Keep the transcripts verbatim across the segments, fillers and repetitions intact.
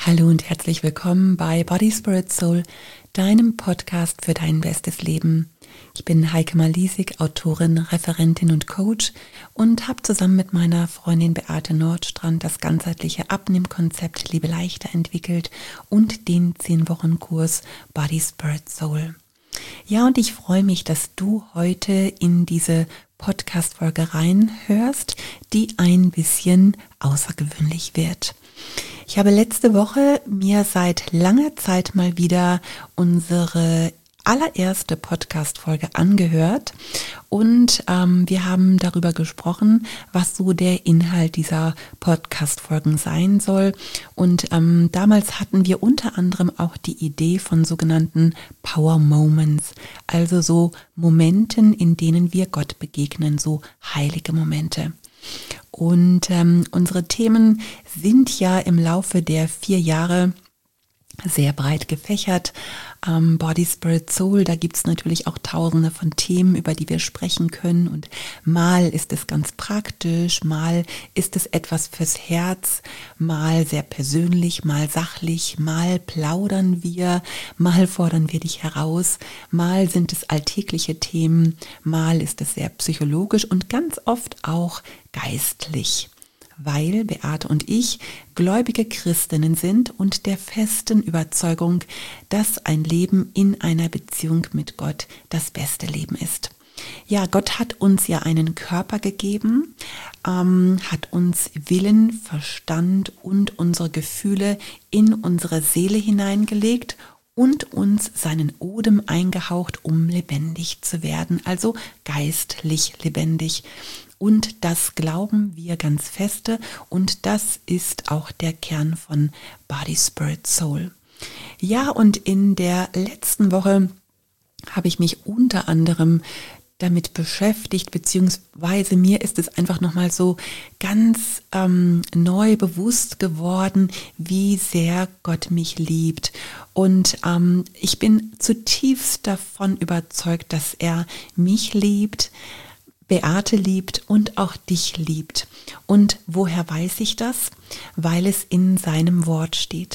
Hallo und herzlich willkommen bei Body, Spirit, Soul, deinem Podcast für dein bestes Leben. Ich bin Heike Malisig, Autorin, Referentin und Coach und habe zusammen mit meiner Freundin Beate Nordstrand das ganzheitliche Abnehmkonzept Liebe leichter entwickelt und den zehn Wochen Kurs Body, Spirit, Soul. Ja, und ich freue mich, dass du heute in diese Podcast-Folge reinhörst, die ein bisschen außergewöhnlich wird. Ich habe letzte Woche mir seit langer Zeit mal wieder unsere allererste Podcast-Folge angehört und ähm, wir haben darüber gesprochen, was so der Inhalt dieser Podcast-Folgen sein soll. Und ähm, damals hatten wir unter anderem auch die Idee von sogenannten Power Moments, also so Momenten, in denen wir Gott begegnen, so heilige Momente. Und ähm, unsere Themen sind ja im Laufe der vier Jahre sehr breit gefächert. Ähm, Body, Spirit, Soul, da gibt es natürlich auch tausende von Themen, über die wir sprechen können. Und mal ist es ganz praktisch, mal ist es etwas fürs Herz, mal sehr persönlich, mal sachlich, mal plaudern wir, mal fordern wir dich heraus, mal sind es alltägliche Themen, mal ist es sehr psychologisch und ganz oft auch geistlich. Weil Beate und ich gläubige Christinnen sind und der festen Überzeugung, dass ein Leben in einer Beziehung mit Gott das beste Leben ist. Ja, Gott hat uns ja einen Körper gegeben, ähm, hat uns Willen, Verstand und unsere Gefühle in unsere Seele hineingelegt und uns seinen Odem eingehaucht, um lebendig zu werden, also geistlich lebendig. Und das glauben wir ganz feste und das ist auch der Kern von Body, Spirit, Soul. Ja, und in der letzten Woche habe ich mich unter anderem damit beschäftigt, beziehungsweise mir ist es einfach nochmal so ganz ähm, neu bewusst geworden, wie sehr Gott mich liebt. Und ähm, ich bin zutiefst davon überzeugt, dass er mich liebt, Beate liebt und auch dich liebt. Und woher weiß ich das? Weil es in seinem Wort steht.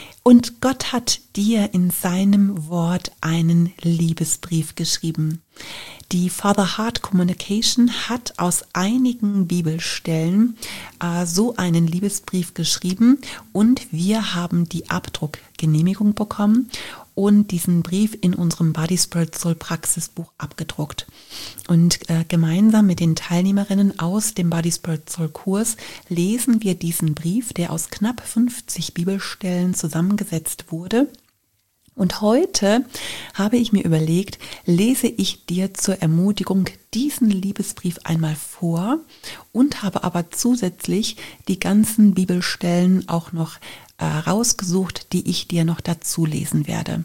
Und Gott hat dir in seinem Wort einen Liebesbrief geschrieben. Die Father Heart Communication hat aus einigen Bibelstellen äh, so einen Liebesbrief geschrieben und wir haben die Abdruckgenehmigung bekommen und diesen Brief in unserem Body, Spirit, Soul Praxisbuch abgedruckt. Und äh, gemeinsam mit den Teilnehmerinnen aus dem Body, Spirit, Soul Kurs lesen wir diesen Brief, der aus knapp fünfzig Bibelstellen zusammengesetzt wurde. Und heute habe ich mir überlegt, lese ich dir zur Ermutigung diesen Liebesbrief einmal vor und habe aber zusätzlich die ganzen Bibelstellen auch noch äh, rausgesucht, die ich dir noch dazu lesen werde.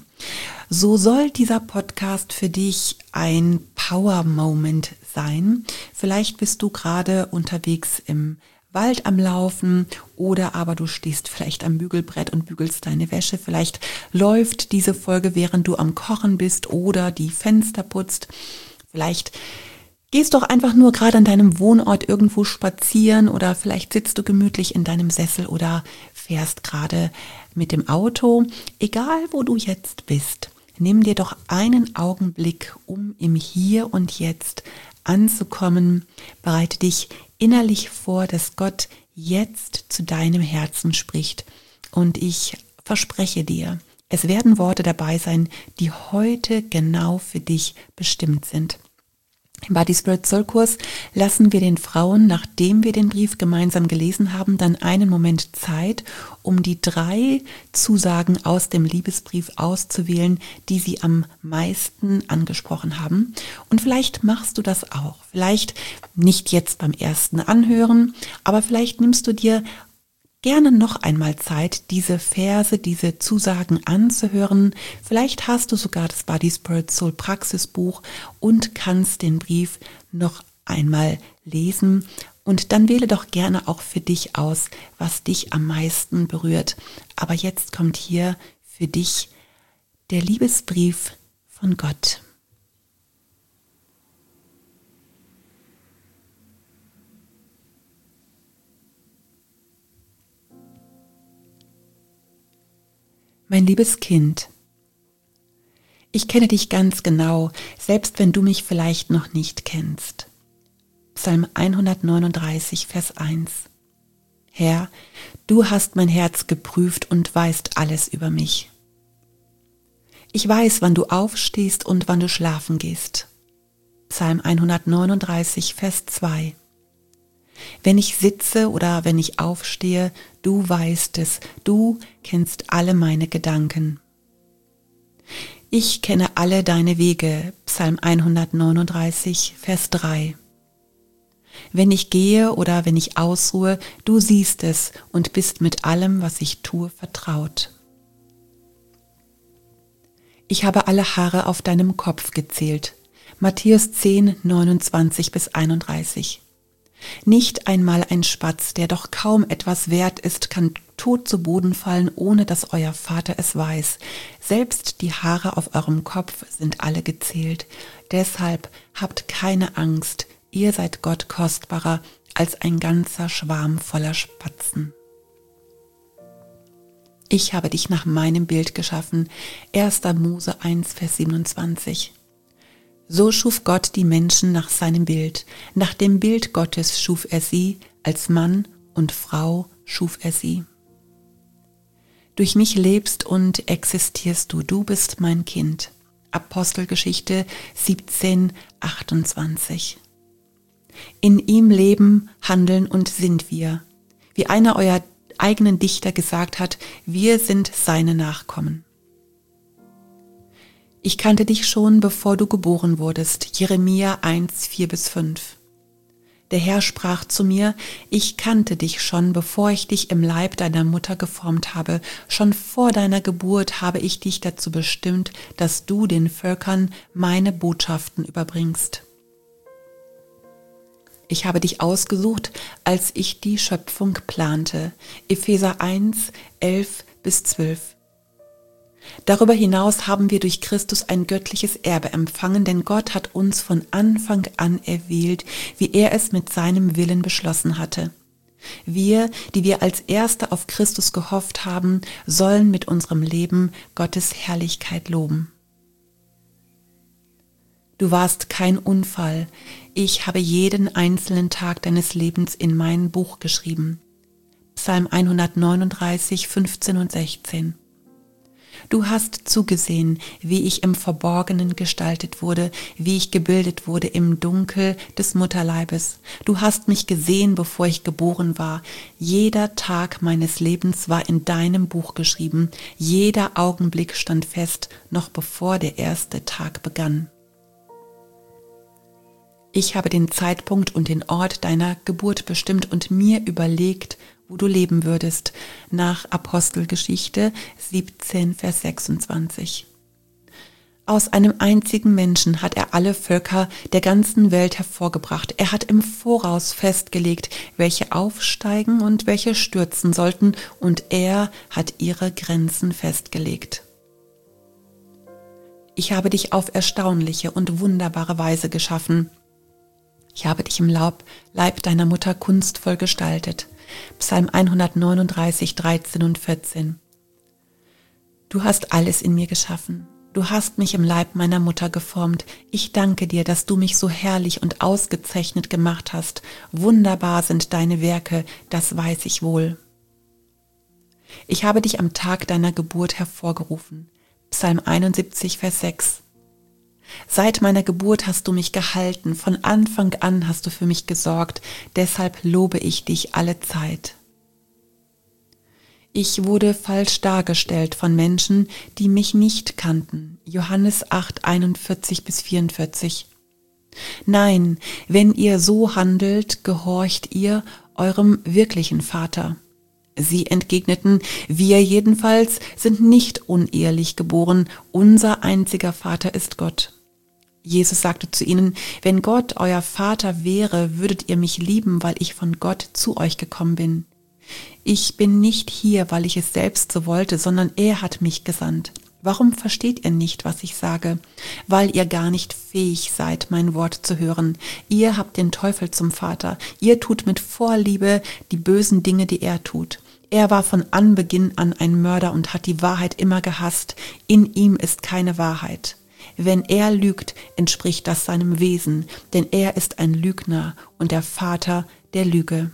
So soll dieser Podcast für dich ein Power-Moment sein. Vielleicht bist du gerade unterwegs im Wald am Laufen oder aber du stehst vielleicht am Bügelbrett und bügelst deine Wäsche. Vielleicht läuft diese Folge, während du am Kochen bist oder die Fenster putzt. Vielleicht gehst du auch einfach nur gerade an deinem Wohnort irgendwo spazieren oder vielleicht sitzt du gemütlich in deinem Sessel oder fährst gerade mit dem Auto. Egal, wo du jetzt bist, nimm dir doch einen Augenblick, um im Hier und Jetzt anzukommen. Bereite dich innerlich vor, dass Gott jetzt zu deinem Herzen spricht. Und ich verspreche dir, es werden Worte dabei sein, die heute genau für dich bestimmt sind. Im Body, Spirit, Soul Kurs lassen wir den Frauen, nachdem wir den Brief gemeinsam gelesen haben, dann einen Moment Zeit, um die drei Zusagen aus dem Liebesbrief auszuwählen, die sie am meisten angesprochen haben. Und vielleicht machst du das auch. Vielleicht nicht jetzt beim ersten Anhören, aber vielleicht nimmst du dir gerne noch einmal Zeit, diese Verse, diese Zusagen anzuhören. Vielleicht hast du sogar das Body, Spirit, Soul Praxisbuch und kannst den Brief noch einmal lesen. Und dann wähle doch gerne auch für dich aus, was dich am meisten berührt. Aber jetzt kommt hier für dich der Liebesbrief von Gott. Mein liebes Kind, ich kenne dich ganz genau, selbst wenn du mich vielleicht noch nicht kennst. Psalm hundertneununddreißig, Vers eins. Herr, du hast mein Herz geprüft und weißt alles über mich. Ich weiß, wann du aufstehst und wann du schlafen gehst. Psalm hundertneununddreißig, Vers zwei. Wenn ich sitze oder wenn ich aufstehe, du weißt es, du kennst alle meine Gedanken. Ich kenne alle deine Wege, Psalm hundertneununddreißig, Vers drei. Wenn ich gehe oder wenn ich ausruhe, du siehst es und bist mit allem, was ich tue, vertraut. Ich habe alle Haare auf deinem Kopf gezählt, Matthäus zehn, neunundzwanzig bis einunddreißig. Nicht einmal ein Spatz, der doch kaum etwas wert ist, kann tot zu Boden fallen, ohne dass euer Vater es weiß. Selbst die Haare auf eurem Kopf sind alle gezählt. Deshalb habt keine Angst, ihr seid Gott kostbarer als ein ganzer Schwarm voller Spatzen. Ich habe dich nach meinem Bild geschaffen. erster Mose eins, Vers siebenundzwanzig. So schuf Gott die Menschen nach seinem Bild. Nach dem Bild Gottes schuf er sie, als Mann und Frau schuf er sie. Durch mich lebst und existierst du, du bist mein Kind. Apostelgeschichte siebzehn, achtundzwanzig. In ihm leben, handeln und sind wir. Wie einer eurer eigenen Dichter gesagt hat, wir sind seine Nachkommen. Ich kannte dich schon, bevor du geboren wurdest. Jeremia eins, vier bis fünf. Der Herr sprach zu mir, ich kannte dich schon, bevor ich dich im Leib deiner Mutter geformt habe. Schon vor deiner Geburt habe ich dich dazu bestimmt, dass du den Völkern meine Botschaften überbringst. Ich habe dich ausgesucht, als ich die Schöpfung plante. Epheser eins, elf bis zwölf. Darüber hinaus haben wir durch Christus ein göttliches Erbe empfangen, denn Gott hat uns von Anfang an erwählt, wie er es mit seinem Willen beschlossen hatte. Wir, die wir als Erste auf Christus gehofft haben, sollen mit unserem Leben Gottes Herrlichkeit loben. Du warst kein Unfall. Ich habe jeden einzelnen Tag deines Lebens in mein Buch geschrieben. Psalm hundertneununddreißig, fünfzehn und sechzehn. Du hast zugesehen, wie ich im Verborgenen gestaltet wurde, wie ich gebildet wurde im Dunkel des Mutterleibes. Du hast mich gesehen, bevor ich geboren war. Jeder Tag meines Lebens war in deinem Buch geschrieben. Jeder Augenblick stand fest, noch bevor der erste Tag begann. Ich habe den Zeitpunkt und den Ort deiner Geburt bestimmt und mir überlegt, wo du leben würdest, nach Apostelgeschichte siebzehn, Vers sechsundzwanzig. Aus einem einzigen Menschen hat er alle Völker der ganzen Welt hervorgebracht. Er hat im Voraus festgelegt, welche aufsteigen und welche stürzen sollten, und er hat ihre Grenzen festgelegt. Ich habe dich auf erstaunliche und wunderbare Weise geschaffen. Ich habe dich im Laub, Leib deiner Mutter kunstvoll gestaltet. Psalm hundertneununddreißig, dreizehn und vierzehn. Du hast alles in mir geschaffen. Du hast mich im Leib meiner Mutter geformt. Ich danke dir, dass du mich so herrlich und ausgezeichnet gemacht hast. Wunderbar sind deine Werke, das weiß ich wohl. Ich habe dich am Tag deiner Geburt hervorgerufen. Psalm einundsiebzig, Vers sechs. Seit meiner Geburt hast du mich gehalten, von Anfang an hast du für mich gesorgt, deshalb lobe ich dich alle Zeit. Ich wurde falsch dargestellt von Menschen, die mich nicht kannten. Johannes acht, einundvierzig bis vierundvierzig. Nein, wenn ihr so handelt, gehorcht ihr eurem wirklichen Vater. Sie entgegneten, wir jedenfalls sind nicht unehelich geboren, unser einziger Vater ist Gott. Jesus sagte zu ihnen, wenn Gott euer Vater wäre, würdet ihr mich lieben, weil ich von Gott zu euch gekommen bin. Ich bin nicht hier, weil ich es selbst so wollte, sondern er hat mich gesandt. Warum versteht ihr nicht, was ich sage? Weil ihr gar nicht fähig seid, mein Wort zu hören. Ihr habt den Teufel zum Vater. Ihr tut mit Vorliebe die bösen Dinge, die er tut. Er war von Anbeginn an ein Mörder und hat die Wahrheit immer gehasst. In ihm ist keine Wahrheit. Wenn er lügt, entspricht das seinem Wesen, denn er ist ein Lügner und der Vater der Lüge.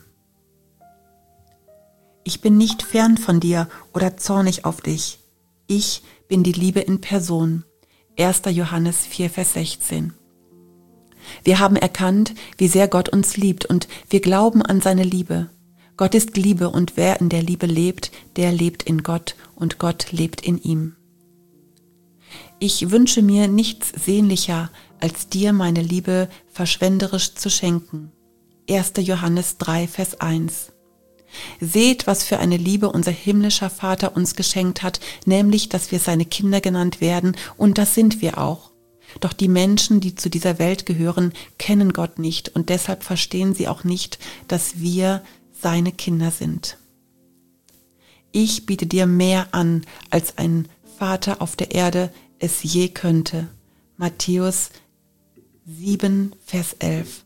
Ich bin nicht fern von dir oder zornig auf dich. Ich bin die Liebe in Person. erster Johannes vier, Vers sechzehn. Wir haben erkannt, wie sehr Gott uns liebt und wir glauben an seine Liebe. Gott ist Liebe und wer in der Liebe lebt, der lebt in Gott und Gott lebt in ihm. Ich wünsche mir nichts sehnlicher, als dir meine Liebe verschwenderisch zu schenken. erster Johannes drei, Vers eins. Seht, was für eine Liebe unser himmlischer Vater uns geschenkt hat, nämlich, dass wir seine Kinder genannt werden, und das sind wir auch. Doch die Menschen, die zu dieser Welt gehören, kennen Gott nicht und deshalb verstehen sie auch nicht, dass wir seine Kinder sind. Ich biete dir mehr an, als ein Vater auf der Erde es je könnte. Matthäus sieben, Vers elf.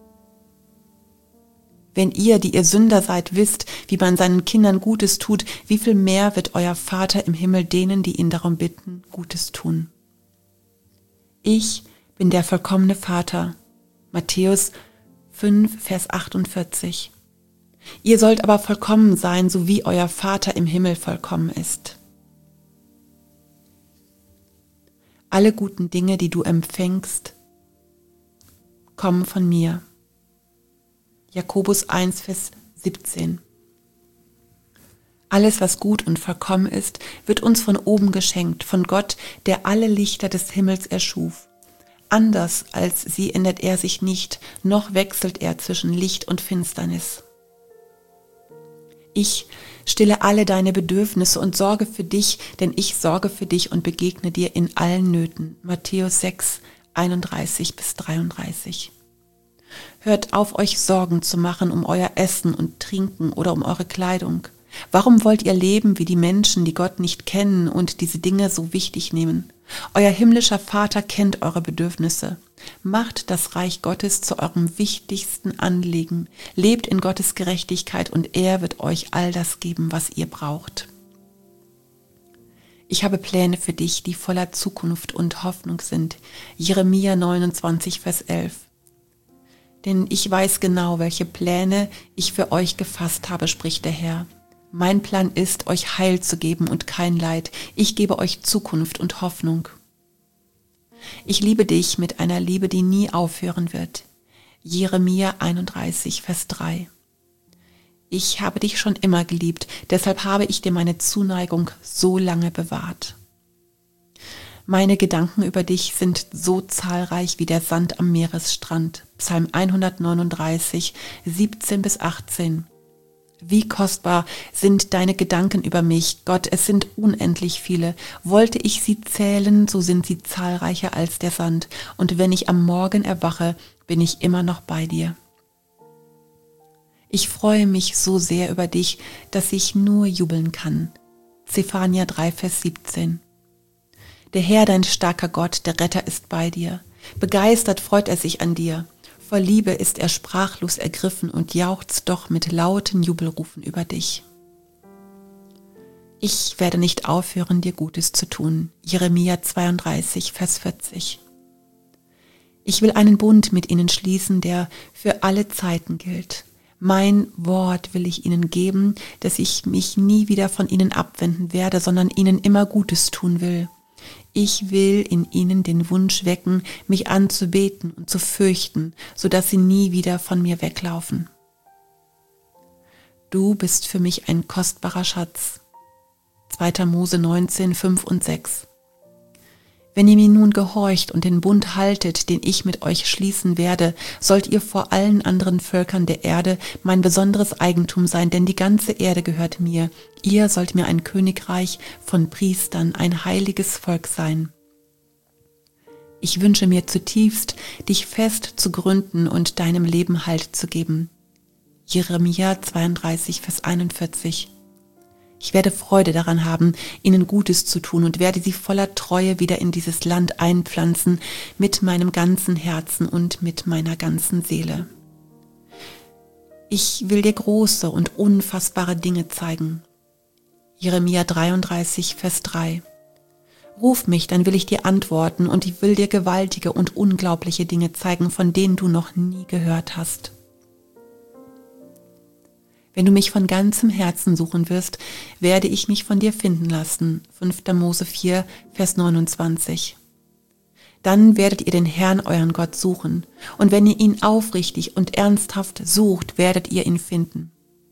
Wenn ihr, die ihr Sünder seid, wisst, wie man seinen Kindern Gutes tut, wie viel mehr wird euer Vater im Himmel denen, die ihn darum bitten, Gutes tun. Ich bin der vollkommene Vater. Matthäus fünf, Vers achtundvierzig. Ihr sollt aber vollkommen sein, so wie euer Vater im Himmel vollkommen ist. Alle guten Dinge, die du empfängst, kommen von mir. Jakobus eins, Vers siebzehn. Alles, was gut und vollkommen ist, wird uns von oben geschenkt, von Gott, der alle Lichter des Himmels erschuf. Anders als sie ändert er sich nicht, noch wechselt er zwischen Licht und Finsternis. Ich stille alle deine Bedürfnisse und sorge für dich, denn ich sorge für dich und begegne dir in allen Nöten. Matthäus sechs, einunddreißig bis dreiunddreißig. Hört auf, euch Sorgen zu machen um euer Essen und Trinken oder um eure Kleidung. Warum wollt ihr leben wie die Menschen, die Gott nicht kennen und diese Dinge so wichtig nehmen? Euer himmlischer Vater kennt eure Bedürfnisse. Macht das Reich Gottes zu eurem wichtigsten Anliegen. Lebt in Gottes Gerechtigkeit und er wird euch all das geben, was ihr braucht. Ich habe Pläne für dich, die voller Zukunft und Hoffnung sind. Jeremia neunundzwanzig, Vers elf. Denn ich weiß genau, welche Pläne ich für euch gefasst habe, spricht der Herr. Mein Plan ist, euch Heil zu geben und kein Leid. Ich gebe euch Zukunft und Hoffnung. Ich liebe dich mit einer Liebe, die nie aufhören wird. Jeremia einunddreißig, Vers drei. Ich habe dich schon immer geliebt, deshalb habe ich dir meine Zuneigung so lange bewahrt. Meine Gedanken über dich sind so zahlreich wie der Sand am Meeresstrand. Psalm hundertneununddreißig, siebzehn bis achtzehn. Wie kostbar sind deine Gedanken über mich, Gott, es sind unendlich viele. Wollte ich sie zählen, so sind sie zahlreicher als der Sand. Und wenn ich am Morgen erwache, bin ich immer noch bei dir. Ich freue mich so sehr über dich, dass ich nur jubeln kann. Zephania drei, Vers siebzehn. Der Herr, dein starker Gott, der Retter ist bei dir. Begeistert freut er sich an dir. Vor Liebe ist er sprachlos ergriffen und jauchzt doch mit lauten Jubelrufen über dich. Ich werde nicht aufhören, dir Gutes zu tun. Jeremia zweiunddreißig, Vers vierzig. Ich will einen Bund mit ihnen schließen, der für alle Zeiten gilt. Mein Wort will ich ihnen geben, dass ich mich nie wieder von ihnen abwenden werde, sondern ihnen immer Gutes tun will. Ich will in ihnen den Wunsch wecken, mich anzubeten und zu fürchten, sodass sie nie wieder von mir weglaufen. Du bist für mich ein kostbarer Schatz. zweiter Mose neunzehn, fünf und sechs. Wenn ihr mir nun gehorcht und den Bund haltet, den ich mit euch schließen werde, sollt ihr vor allen anderen Völkern der Erde mein besonderes Eigentum sein, denn die ganze Erde gehört mir. Ihr sollt mir ein Königreich von Priestern, ein heiliges Volk sein. Ich wünsche mir zutiefst, dich fest zu gründen und deinem Leben Halt zu geben. Jeremia zweiunddreißig, Vers einundvierzig. Ich werde Freude daran haben, ihnen Gutes zu tun und werde sie voller Treue wieder in dieses Land einpflanzen, mit meinem ganzen Herzen und mit meiner ganzen Seele. Ich will dir große und unfassbare Dinge zeigen. Jeremia dreiunddreißig, Vers drei. Ruf mich, dann will ich dir antworten und ich will dir gewaltige und unglaubliche Dinge zeigen, von denen du noch nie gehört hast. Wenn du mich von ganzem Herzen suchen wirst, werde ich mich von dir finden lassen. fünfter Mose vier, Vers neunundzwanzig. Dann werdet ihr den Herrn, euren Gott, suchen. Und wenn ihr ihn aufrichtig und ernsthaft sucht, werdet ihr ihn finden.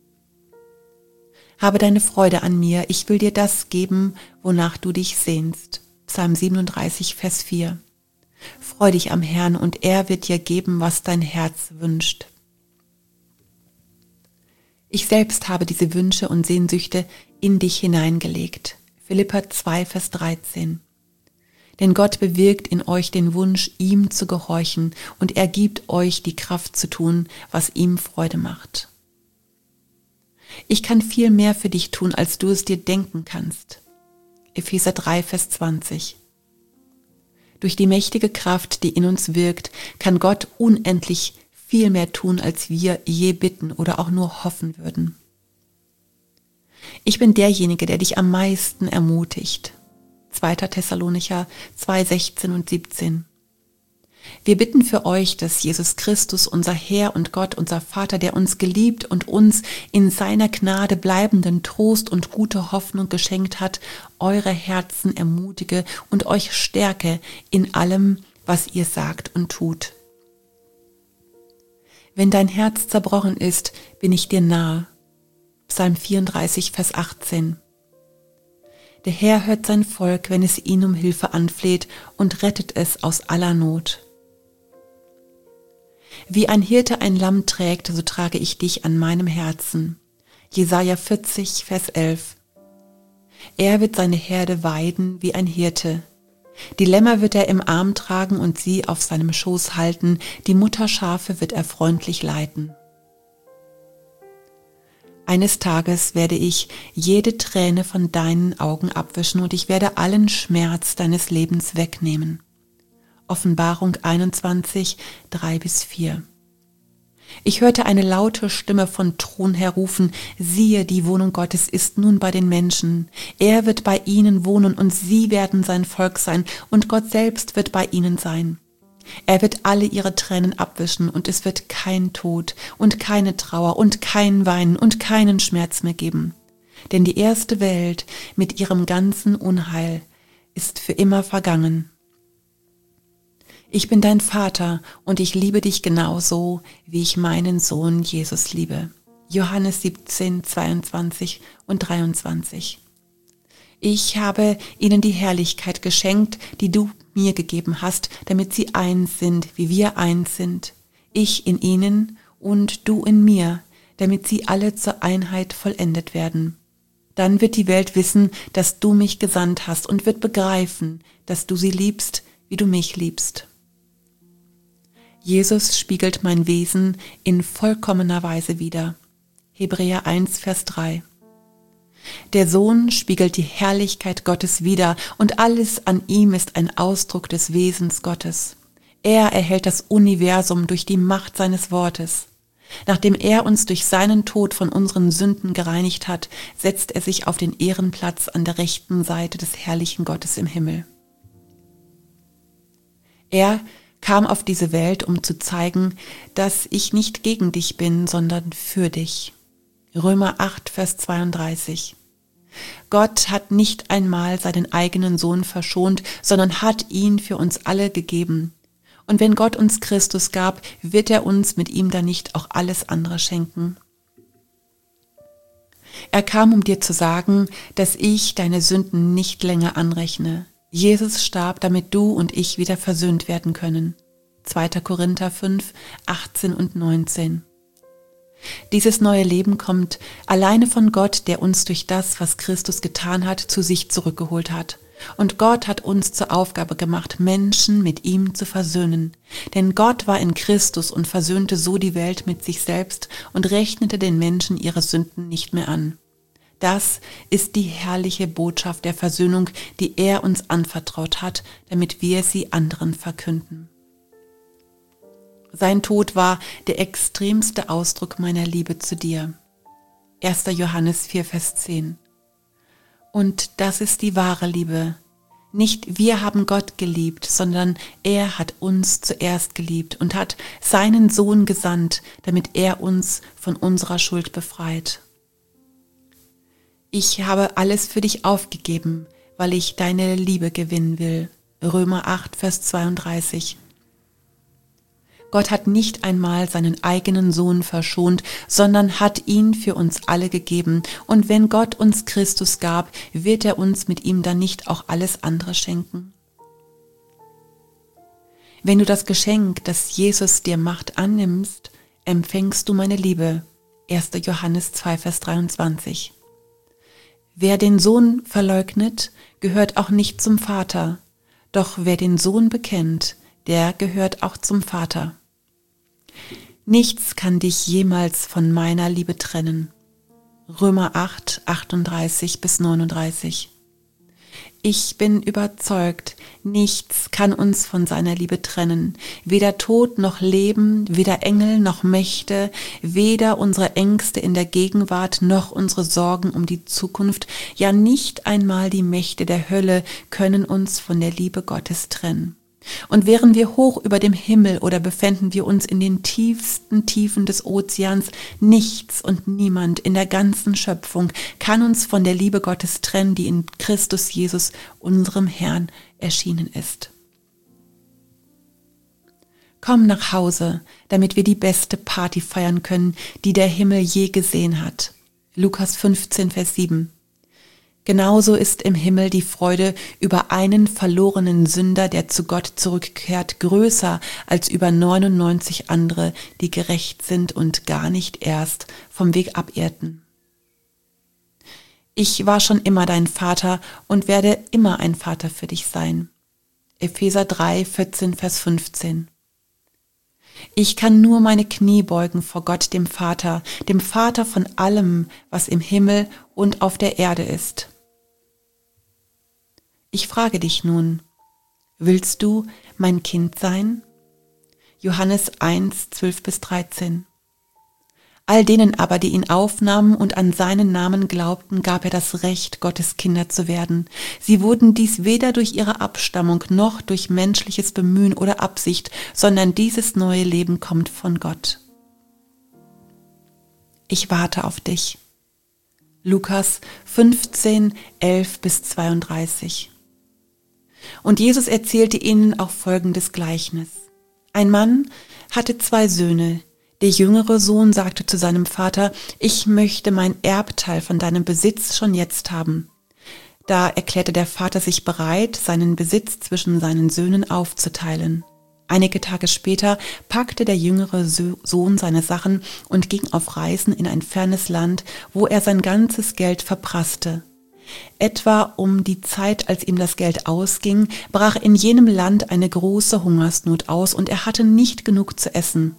Habe deine Freude an mir, ich will dir das geben, wonach du dich sehnst. Psalm siebenunddreißig, Vers vier. Freu dich am Herrn und er wird dir geben, was dein Herz wünscht. Ich selbst habe diese Wünsche und Sehnsüchte in dich hineingelegt. Philipper zwei, Vers dreizehn. Denn Gott bewirkt in euch den Wunsch, ihm zu gehorchen, und er gibt euch die Kraft zu tun, was ihm Freude macht. Ich kann viel mehr für dich tun, als du es dir denken kannst. Epheser drei, Vers zwanzig. Durch die mächtige Kraft, die in uns wirkt, kann Gott unendlich viel mehr tun, als wir je bitten oder auch nur hoffen würden. Ich bin derjenige, der dich am meisten ermutigt. zweiter Thessalonicher zwei, sechzehn und siebzehn. Wir bitten für euch, dass Jesus Christus, unser Herr und Gott, unser Vater, der uns geliebt und uns in seiner Gnade bleibenden Trost und gute Hoffnung geschenkt hat, eure Herzen ermutige und euch stärke in allem, was ihr sagt und tut. Wenn dein Herz zerbrochen ist, bin ich dir nahe. Psalm vierunddreißig, Vers achtzehn. Der Herr hört sein Volk, wenn es ihn um Hilfe anfleht, und rettet es aus aller Not. Wie ein Hirte ein Lamm trägt, so trage ich dich an meinem Herzen. Jesaja vierzig, Vers elf. Er wird seine Herde weiden wie ein Hirte. Die Lämmer wird er im Arm tragen und sie auf seinem Schoß halten, die Mutterschafe wird er freundlich leiten. Eines Tages werde ich jede Träne von deinen Augen abwischen und ich werde allen Schmerz deines Lebens wegnehmen. Offenbarung einundzwanzig, drei bis vier. Ich hörte eine laute Stimme von Thron her rufen, siehe, die Wohnung Gottes ist nun bei den Menschen. Er wird bei ihnen wohnen und sie werden sein Volk sein und Gott selbst wird bei ihnen sein. Er wird alle ihre Tränen abwischen und es wird kein Tod und keine Trauer und kein Weinen und keinen Schmerz mehr geben. Denn die erste Welt mit ihrem ganzen Unheil ist für immer vergangen. Ich bin dein Vater und ich liebe dich genauso, wie ich meinen Sohn Jesus liebe. Johannes siebzehn, zweiundzwanzig und dreiundzwanzig. Ich habe ihnen die Herrlichkeit geschenkt, die du mir gegeben hast, damit sie eins sind, wie wir eins sind. Ich in ihnen und du in mir, damit sie alle zur Einheit vollendet werden. Dann wird die Welt wissen, dass du mich gesandt hast und wird begreifen, dass du sie liebst, wie du mich liebst. Jesus spiegelt mein Wesen in vollkommener Weise wider. Hebräer eins, Vers drei. Der Sohn spiegelt die Herrlichkeit Gottes wider und alles an ihm ist ein Ausdruck des Wesens Gottes. Er erhält das Universum durch die Macht seines Wortes. Nachdem er uns durch seinen Tod von unseren Sünden gereinigt hat, setzt er sich auf den Ehrenplatz an der rechten Seite des herrlichen Gottes im Himmel. Er kam auf diese Welt, um zu zeigen, dass ich nicht gegen dich bin, sondern für dich. Römer acht, Vers zweiunddreißig. Gott hat nicht einmal seinen eigenen Sohn verschont, sondern hat ihn für uns alle gegeben. Und wenn Gott uns Christus gab, wird er uns mit ihm dann nicht auch alles andere schenken? Er kam, um dir zu sagen, dass ich deine Sünden nicht länger anrechne. Jesus starb, damit du und ich wieder versöhnt werden können. zweiter Korinther fünf, achtzehn und neunzehn. Dieses neue Leben kommt alleine von Gott, der uns durch das, was Christus getan hat, zu sich zurückgeholt hat. Und Gott hat uns zur Aufgabe gemacht, Menschen mit ihm zu versöhnen. Denn Gott war in Christus und versöhnte so die Welt mit sich selbst und rechnete den Menschen ihre Sünden nicht mehr an. Das ist die herrliche Botschaft der Versöhnung, die er uns anvertraut hat, damit wir sie anderen verkünden. Sein Tod war der extremste Ausdruck meiner Liebe zu dir. erster Johannes vier, Vers zehn. Und das ist die wahre Liebe. Nicht wir haben Gott geliebt, sondern er hat uns zuerst geliebt und hat seinen Sohn gesandt, damit er uns von unserer Schuld befreit. Ich habe alles für dich aufgegeben, weil ich deine Liebe gewinnen will. Römer acht, Vers zweiunddreißig. Gott hat nicht einmal seinen eigenen Sohn verschont, sondern hat ihn für uns alle gegeben. Und wenn Gott uns Christus gab, wird er uns mit ihm dann nicht auch alles andere schenken? Wenn du das Geschenk, das Jesus dir macht, annimmst, empfängst du meine Liebe. erster Johannes zwei, Vers dreiundzwanzig. Wer den Sohn verleugnet, gehört auch nicht zum Vater. Doch wer den Sohn bekennt, der gehört auch zum Vater. Nichts kann dich jemals von meiner Liebe trennen. Römer acht, achtunddreißig bis neununddreißig. Ich bin überzeugt, nichts kann uns von seiner Liebe trennen, weder Tod noch Leben, weder Engel noch Mächte, weder unsere Ängste in der Gegenwart noch unsere Sorgen um die Zukunft, ja nicht einmal die Mächte der Hölle können uns von der Liebe Gottes trennen. Und wären wir hoch über dem Himmel oder befänden wir uns in den tiefsten Tiefen des Ozeans, nichts und niemand in der ganzen Schöpfung kann uns von der Liebe Gottes trennen, die in Christus Jesus, unserem Herrn, erschienen ist. Komm nach Hause, damit wir die beste Party feiern können, die der Himmel je gesehen hat. Lukas fünfzehn, Vers sieben. Genauso ist im Himmel die Freude über einen verlorenen Sünder, der zu Gott zurückkehrt, größer als über neunundneunzig andere, die gerecht sind und gar nicht erst vom Weg abirrten. Ich war schon immer dein Vater und werde immer ein Vater für dich sein. Epheser drei, vierzehn, Vers fünfzehn. Ich kann nur meine Knie beugen vor Gott, dem Vater, dem Vater von allem, was im Himmel und auf der Erde ist. Ich frage dich nun, willst du mein Kind sein? Johannes eins, zwölf bis dreizehn. All denen aber, die ihn aufnahmen und an seinen Namen glaubten, gab er das Recht, Gottes Kinder zu werden. Sie wurden dies weder durch ihre Abstammung noch durch menschliches Bemühen oder Absicht, sondern dieses neue Leben kommt von Gott. Ich warte auf dich. Lukas fünfzehn, elf bis zweiunddreißig. Und Jesus erzählte ihnen auch folgendes Gleichnis. Ein Mann hatte zwei Söhne. Der jüngere Sohn sagte zu seinem Vater, ich möchte mein Erbteil von deinem Besitz schon jetzt haben. Da erklärte der Vater sich bereit, seinen Besitz zwischen seinen Söhnen aufzuteilen. Einige Tage später packte der jüngere Sohn seine Sachen und ging auf Reisen in ein fernes Land, wo er sein ganzes Geld verprasste. Etwa um die Zeit, als ihm das Geld ausging, brach in jenem Land eine große Hungersnot aus und er hatte nicht genug zu essen.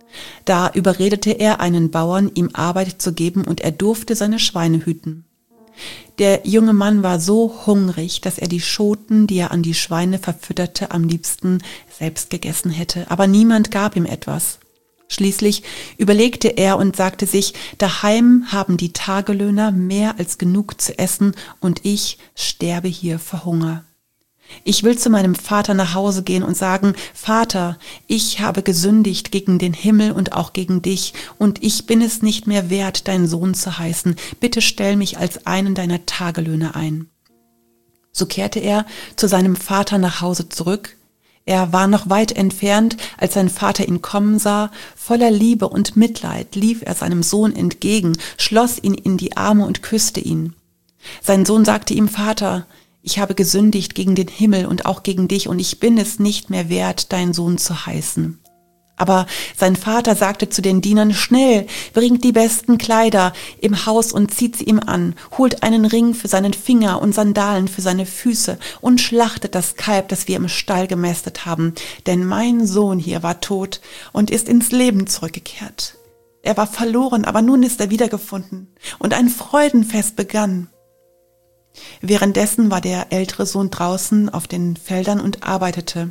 Da überredete er einen Bauern, ihm Arbeit zu geben und er durfte seine Schweine hüten. Der junge Mann war so hungrig, dass er die Schoten, die er an die Schweine verfütterte, am liebsten selbst gegessen hätte, aber niemand gab ihm etwas. Schließlich überlegte er und sagte sich, daheim haben die Tagelöhner mehr als genug zu essen und ich sterbe hier vor Hunger. Ich will zu meinem Vater nach Hause gehen und sagen, Vater, ich habe gesündigt gegen den Himmel und auch gegen dich und ich bin es nicht mehr wert, dein Sohn zu heißen. Bitte stell mich als einen deiner Tagelöhner ein. So kehrte er zu seinem Vater nach Hause zurück. Er war noch weit entfernt, als sein Vater ihn kommen sah. Voller Liebe und Mitleid lief er seinem Sohn entgegen, schloss ihn in die Arme und küsste ihn. Sein Sohn sagte ihm, Vater, ich habe gesündigt gegen den Himmel und auch gegen dich und ich bin es nicht mehr wert, dein Sohn zu heißen. Aber sein Vater sagte zu den Dienern, schnell, bringt die besten Kleider im Haus und zieht sie ihm an, holt einen Ring für seinen Finger und Sandalen für seine Füße und schlachtet das Kalb, das wir im Stall gemästet haben. Denn mein Sohn hier war tot und ist ins Leben zurückgekehrt. Er war verloren, aber nun ist er wiedergefunden und ein Freudenfest begann. Währenddessen war der ältere Sohn draußen auf den Feldern und arbeitete.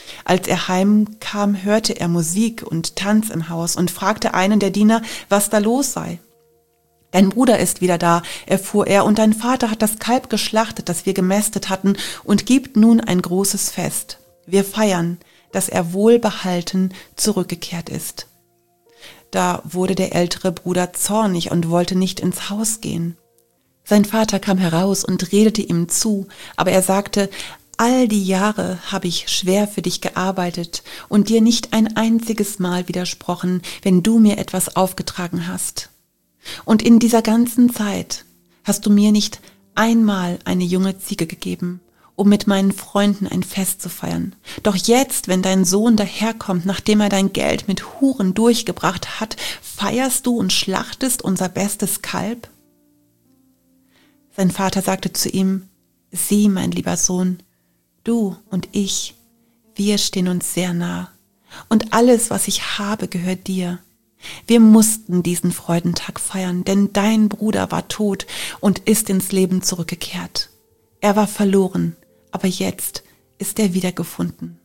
Als er heimkam, hörte er Musik und Tanz im Haus und fragte einen der Diener, was da los sei. »Dein Bruder ist wieder da«, erfuhr er, »und dein Vater hat das Kalb geschlachtet, das wir gemästet hatten, und gibt nun ein großes Fest. Wir feiern, dass er wohlbehalten zurückgekehrt ist.« Da wurde der ältere Bruder zornig und wollte nicht ins Haus gehen. Sein Vater kam heraus und redete ihm zu, aber er sagte, »All die Jahre habe ich schwer für dich gearbeitet und dir nicht ein einziges Mal widersprochen, wenn du mir etwas aufgetragen hast. Und in dieser ganzen Zeit hast du mir nicht einmal eine junge Ziege gegeben, um mit meinen Freunden ein Fest zu feiern. Doch jetzt, wenn dein Sohn daherkommt, nachdem er dein Geld mit Huren durchgebracht hat, feierst du und schlachtest unser bestes Kalb?« Sein Vater sagte zu ihm, »Sieh, mein lieber Sohn, du und ich, wir stehen uns sehr nah, und alles, was ich habe, gehört dir. Wir mussten diesen Freudentag feiern, denn dein Bruder war tot und ist ins Leben zurückgekehrt. Er war verloren, aber jetzt ist er wiedergefunden.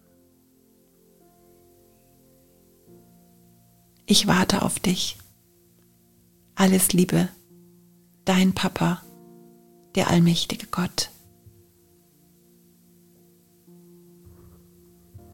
Ich warte auf dich. Alles Liebe, dein Papa, der allmächtige Gott.«